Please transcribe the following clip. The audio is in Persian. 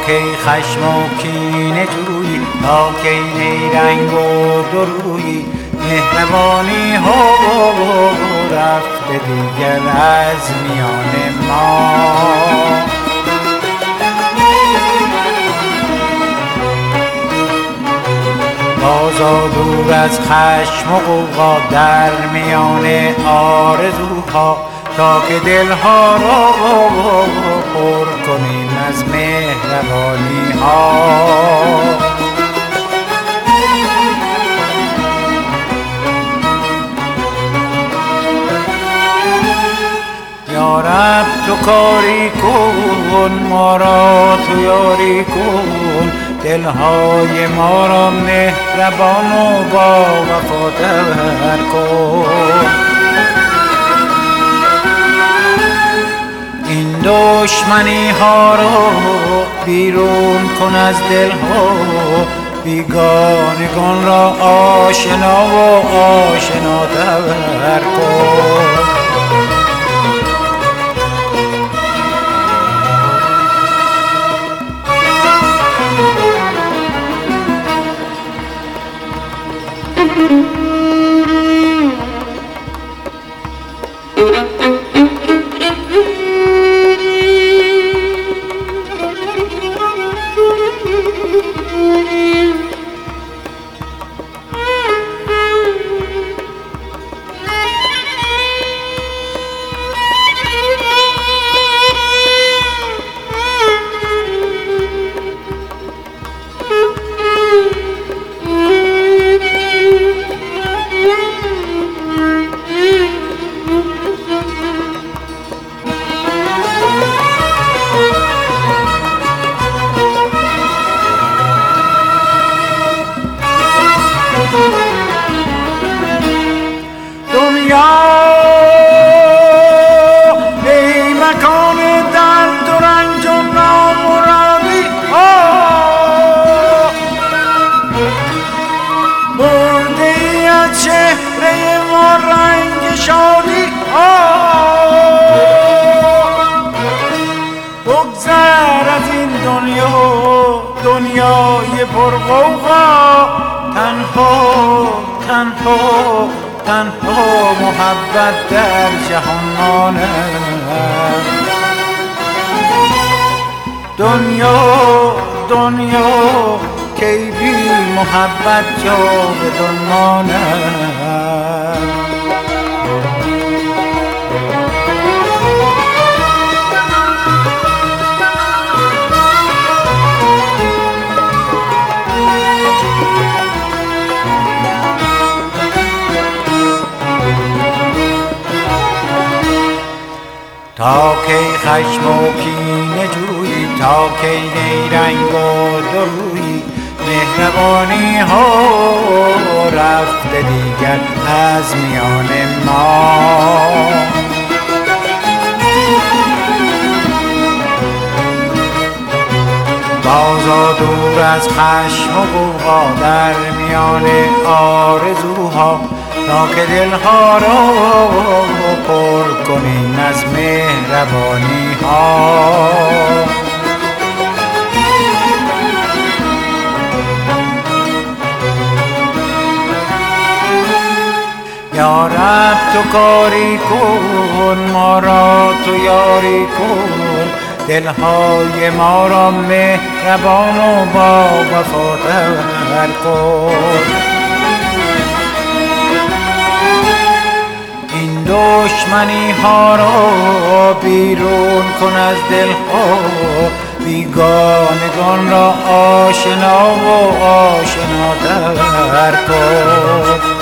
کی خشم و کینه جویی، تا کی نیرنگ و درویی، مهربانی ها رفته دیگر از میان ما. بازا دور از خشم و غوغا، در میان آرزوها، تا که دلها را پر کنیم از مهربانی ها. یا رب تو کاری کن، ما را تو یاری کن، دلهای ما را مهربان و با وفا تر کن. این دشمنی ها را بیرون کن از دل ها، بیگانگان را آشنا و آشناتر کن. ای مکان درد و رنج و نامرادی برده ای از چهره ما رنگ شادی بگذر از این دنیای پرغوغا، تنها محبت در جهان ماند. دنیا کی بی محبت جاودان ماند. تا کی خشم و کینه جویی، تا کی نیرنگ و درویی، مهربانی ها رفته دیگر از میان ما. بازا دور از خشم و غوغا، در میان آرزوها، تا که دلها را پر کنیم از مهربانی ها. یا رب تو کاری کن، ما را تو یاری کن، دلهای ما را مهربان و با وفا تر کن. این دشمنی ها را بیرون کن از دل ها، بیگانگان را آشنا و آشناتر کن.